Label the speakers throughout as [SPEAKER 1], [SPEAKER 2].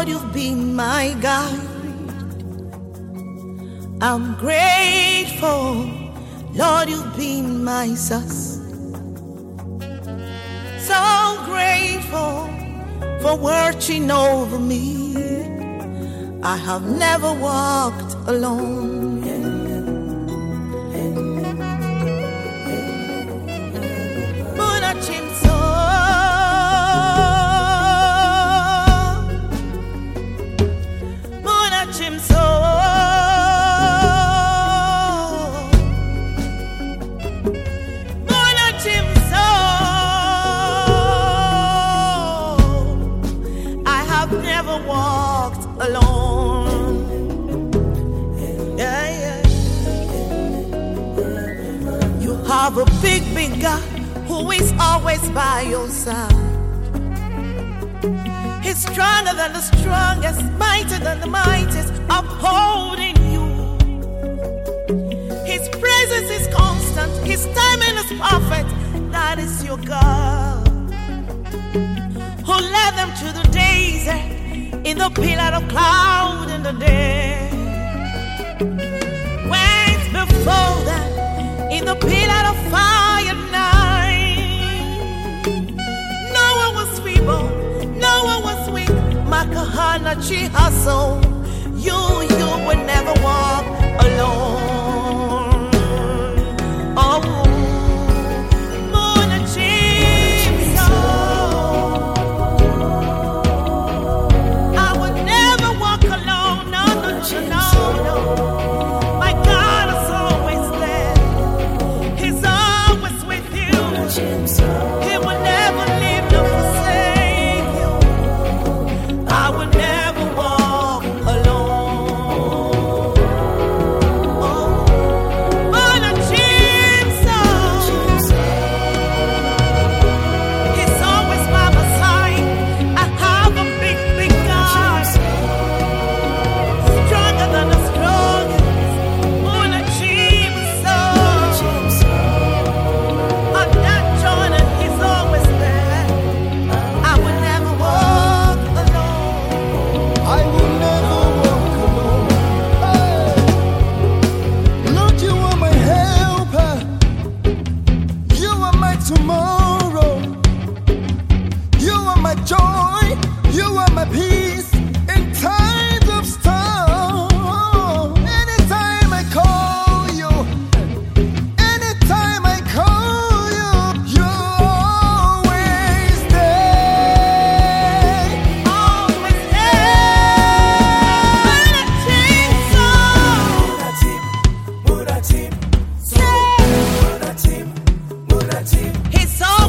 [SPEAKER 1] you've been my guide. I'm grateful, Lord, you've been my source. So grateful for watching over me. I have never walked alone. Have a big God who is always by your side. He's stronger than the strongest, mightier than the mightiest, upholding you. His presence is constant, his timing is perfect. That is your God, who led them to the desert in the pillar of cloud in the day. Went before them in the pillar of fire night. No one was feeble, no one was weak. Makahana Chihaso, you would never walk alone. Oh, Mona Chiso, I would never walk alone. No. My God is always there. He's always with you. He will never leave nor forsake you. I will never walk alone. Oh, but a Jesus, he's always by my side. I have a big God, stronger than the strongest. But a Jesus. I'm not Jordan, he's always there. I will never walk alone.
[SPEAKER 2] I will never walk alone. Hey. Lord, you are my helper. You are my tomorrow. You are my joy. You are my peace in times of storm. Anytime I call you, anytime I call you, you're always there.
[SPEAKER 1] Always there. But a Jesus, he's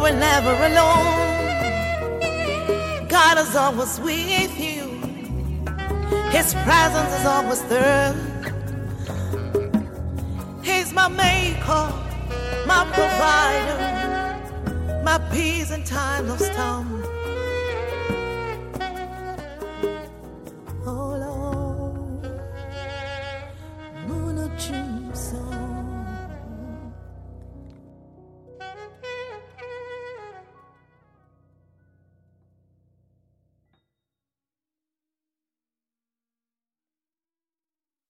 [SPEAKER 1] were never alone. God is always with you. His presence is always there. He's my maker, my provider, my peace in times of storm.